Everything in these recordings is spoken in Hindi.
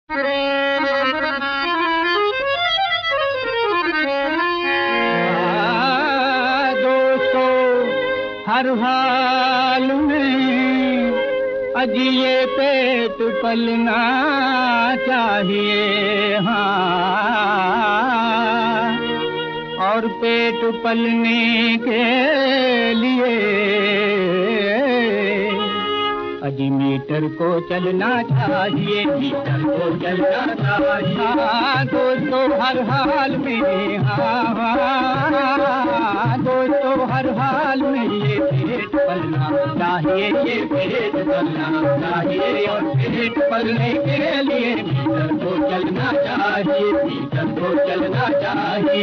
हर हाल में अजिए पेट पलना चाहिए, हाँ, और पेट पलने के लिए अजी मीटर को चलना चाहिए, मीटर को चलना चाहिए। हाँ दोस्तों हर हाल में, हाँ दोस्तों हर हाल में ये पेट पलना चाहिए, ये पेट पलना चाहिए, और पेट पलने के लिए मीटर को चलना चाहिए, मीटर को चलना चाहिए।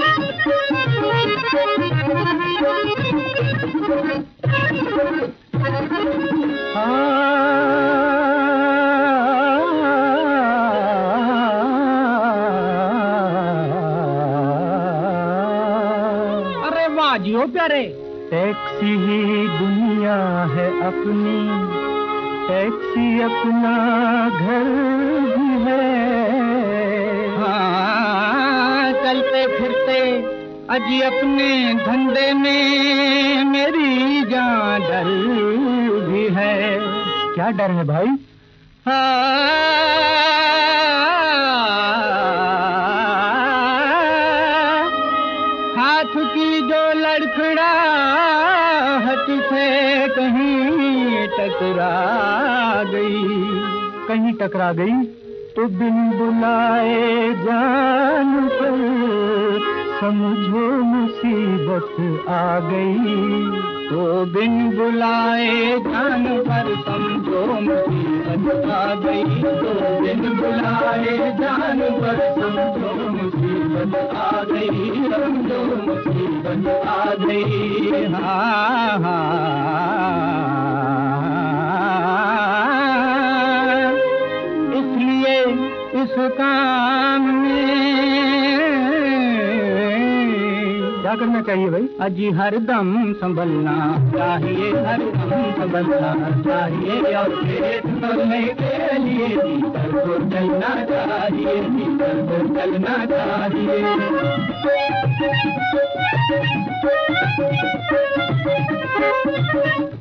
अरे वाह जियो प्यारे। टैक्सी ही दुनिया है अपनी, टैक्सी अपना घर भी है, हाँ चलते फिरते अजी अपने धंधे में मेरी जान डर भी है। क्या डर है भाई? हाथ की जो लड़खड़ाहट से कहीं टकरा गई तो बिन बुलाए जान पर समझो मुसीबत आ गई, तो बिन बुलाए जान पर समझो मुसीबत आ गई, तो बिन बुलाए जान पर समझो मुसीबत आ गई, समझो मुसीबत आ गई। हाँ हाँ इसलिए इस काम में क्या करना चाहिए भाई? अजी हरदम संभलना चाहिए, हरदम संभलना चाहिए, और पेट भरने के लिए मीटर को चलना चाहिए, मीटर को चलना चाहिए।